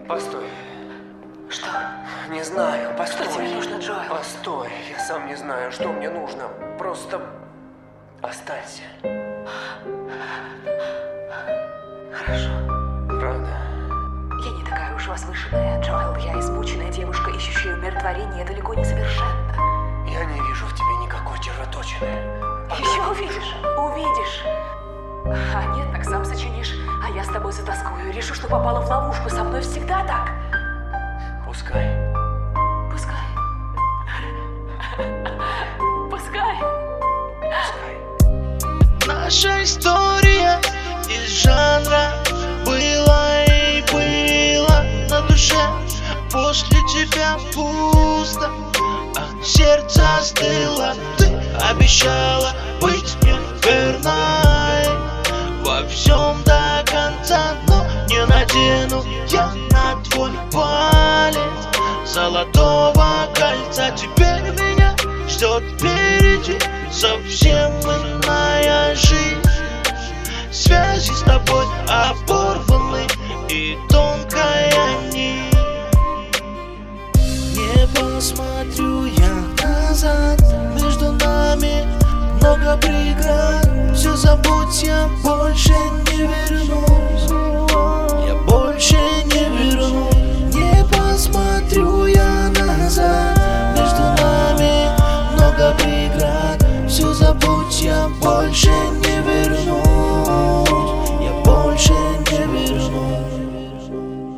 Постой. Что? Не знаю, постой. Что тебе нужно, Джоэл? Постой, я сам не знаю, что мне нужно. Просто останься. Хорошо. Правда? Я не такая уж возвышенная, Джоэл. Я измученная девушка, ищущая умиротворение, далеко не совершенна. Я не вижу в тебе никакой червоточины. Еще увидишь, увидишь. А нет, так сам сочинишь. А я с тобой затаскую. Решу, что попала в ловушку. Со мной всегда так. Пускай. Пускай. Пускай. Пускай. Наша история из жанра была и была на душе. После тебя пусто, а сердце остыло. Ты обещала быть мне верной во всем до конца, но не надену я на твой палец золотого кольца. Теперь меня ждет впереди совсем иная жизнь. Связи с тобой оборваны и тонкая нить. Не посмотрю я назад, между нами много преград. Все забудь, я больше не вернусь. Я больше не вернусь. Не посмотрю я назад, между нами много преград. Все забудь, я больше не вернусь. Я больше не вернусь.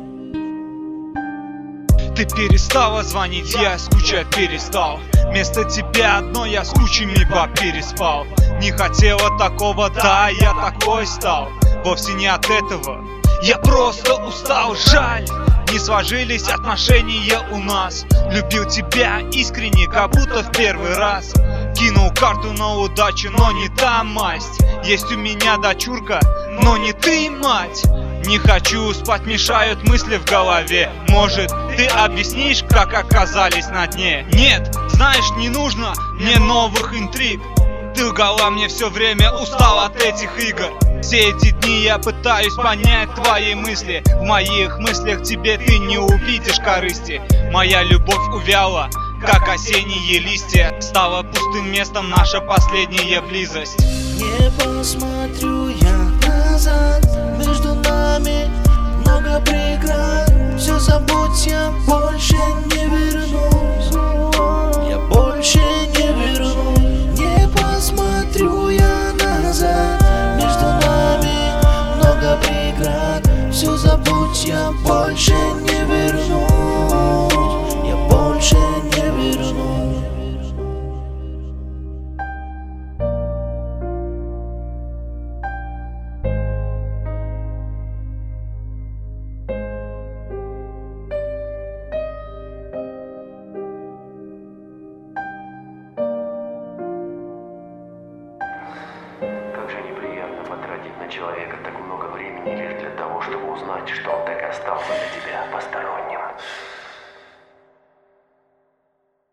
Ты перестала звонить, я скучать перестал. Вместо тебя одно я с кучами баб переспал. Не хотела такого, да, я такой стал. Вовсе не от этого, я просто устал. Жаль, не сложились отношения у нас. Любил тебя искренне, как будто в первый раз. Кинул карту на удачу, но не та масть. Есть у меня дочурка, но не ты, мать. Не хочу спать, мешают мысли в голове. Может, ты объяснишь, как оказались на дне? Нет, знаешь, не нужно мне новых интриг. Ты лгала мне все время, устал от этих игр. Все эти дни я пытаюсь понять твои мысли. В моих мыслях тебе ты не увидишь корысти. Моя любовь увяла, как осенние листья. Стала пустым местом наша последняя близость. Не посмотрю я назад, между нами много преград. Все забудь, я больше не вернусь. Я больше не вернусь. Не посмотрю я назад, между нами много преград. Все забудь, я больше не вернусь. Я больше не вернусь. Как же неприятно потратить на человека так много времени лишь для того, чтобы узнать, что он так и остался для тебя посторонним.